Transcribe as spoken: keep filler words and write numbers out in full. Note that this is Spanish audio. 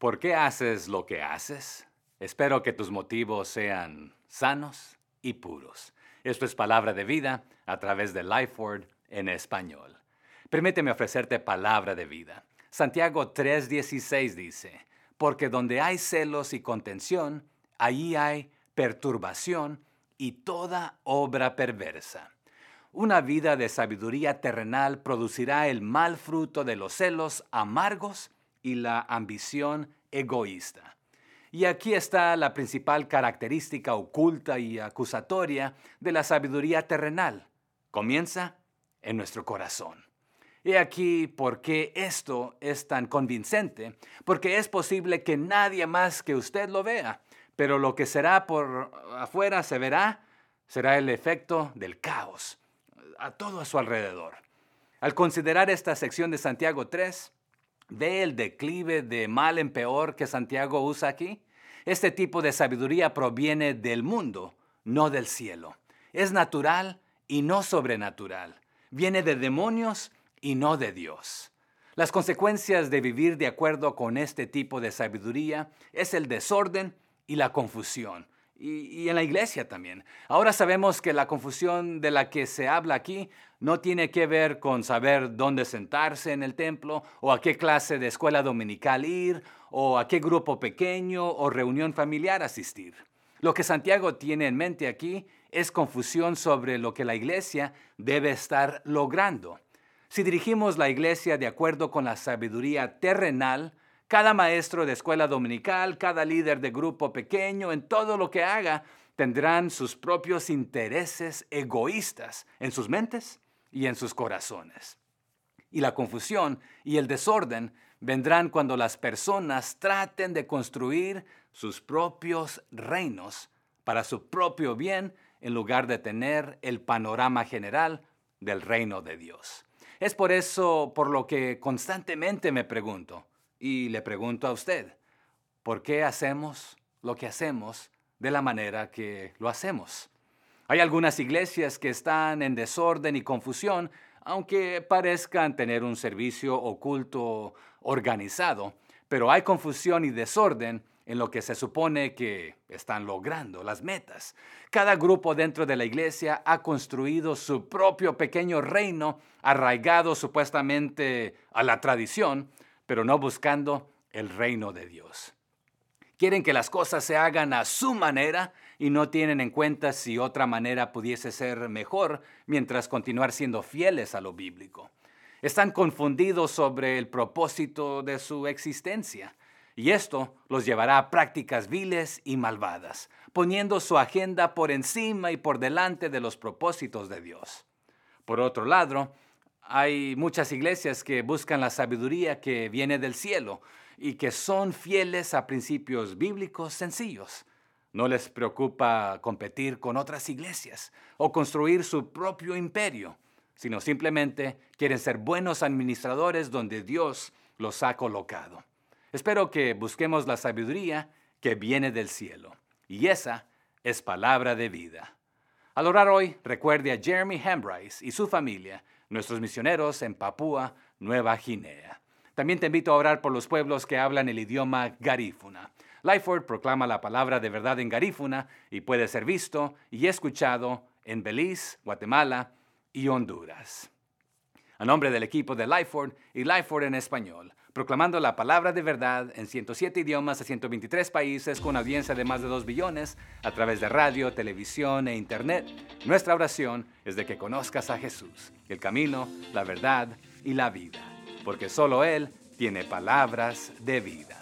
¿Por qué haces lo que haces? Espero que tus motivos sean sanos y puros. Esto es Palabra de Vida a través de Lifeword en español. Permíteme ofrecerte palabra de vida. Santiago tres dieciséis dice, porque donde hay celos y contención, allí hay perturbación y toda obra perversa. Una vida de sabiduría terrenal producirá el mal fruto de los celos amargos y la ambición egoísta. Y aquí está la principal característica oculta y acusatoria de la sabiduría terrenal. Comienza en nuestro corazón. He aquí por qué esto es tan convincente, porque es posible que nadie más que usted lo vea, pero lo que será por afuera se verá, será el efecto del caos a todo a su alrededor. Al considerar esta sección de Santiago tres, ¿ve el declive de mal en peor que Santiago usa aquí? Este tipo de sabiduría proviene del mundo, no del cielo. Es natural y no sobrenatural. Viene de demonios y no de Dios. Las consecuencias de vivir de acuerdo con este tipo de sabiduría es el desorden y la confusión. Y, y en la iglesia también. Ahora sabemos que la confusión de la que se habla aquí no tiene que ver con saber dónde sentarse en el templo, o a qué clase de escuela dominical ir, o a qué grupo pequeño o reunión familiar asistir. Lo que Santiago tiene en mente aquí es confusión sobre lo que la iglesia debe estar logrando. Si dirigimos la iglesia de acuerdo con la sabiduría terrenal, cada maestro de escuela dominical, cada líder de grupo pequeño, en todo lo que haga, tendrán sus propios intereses egoístas en sus mentes y en sus corazones. Y la confusión y el desorden vendrán cuando las personas traten de construir sus propios reinos para su propio bien en lugar de tener el panorama general del reino de Dios. Es por eso por lo que constantemente me pregunto, y le pregunto a usted, ¿por qué hacemos lo que hacemos de la manera que lo hacemos? Hay algunas iglesias que están en desorden y confusión, aunque parezcan tener un servicio oculto organizado, pero hay confusión y desorden en lo que se supone que están logrando, las metas. Cada grupo dentro de la iglesia ha construido su propio pequeño reino, arraigado supuestamente a la tradición, pero no buscando el reino de Dios. Quieren que las cosas se hagan a su manera y no tienen en cuenta si otra manera pudiese ser mejor mientras continuar siendo fieles a lo bíblico. Están confundidos sobre el propósito de su existencia. Y esto los llevará a prácticas viles y malvadas, poniendo su agenda por encima y por delante de los propósitos de Dios. Por otro lado, hay muchas iglesias que buscan la sabiduría que viene del cielo y que son fieles a principios bíblicos sencillos. No les preocupa competir con otras iglesias o construir su propio imperio, sino simplemente quieren ser buenos administradores donde Dios los ha colocado. Espero que busquemos la sabiduría que viene del cielo, y esa es palabra de vida. Al orar hoy, recuerde a Jeremy Hembrise y su familia, nuestros misioneros en Papúa Nueva Guinea. También te invito a orar por los pueblos que hablan el idioma garífuna. Lifeword proclama la palabra de verdad en garífuna y puede ser visto y escuchado en Belice, Guatemala y Honduras. A nombre del equipo de Lifeword y Lifeword en español, proclamando la palabra de verdad en ciento siete idiomas a ciento veintitrés países con audiencia de más de dos billones a través de radio, televisión e internet, nuestra oración es de que conozcas a Jesús, el camino, la verdad y la vida, porque solo Él tiene palabras de vida.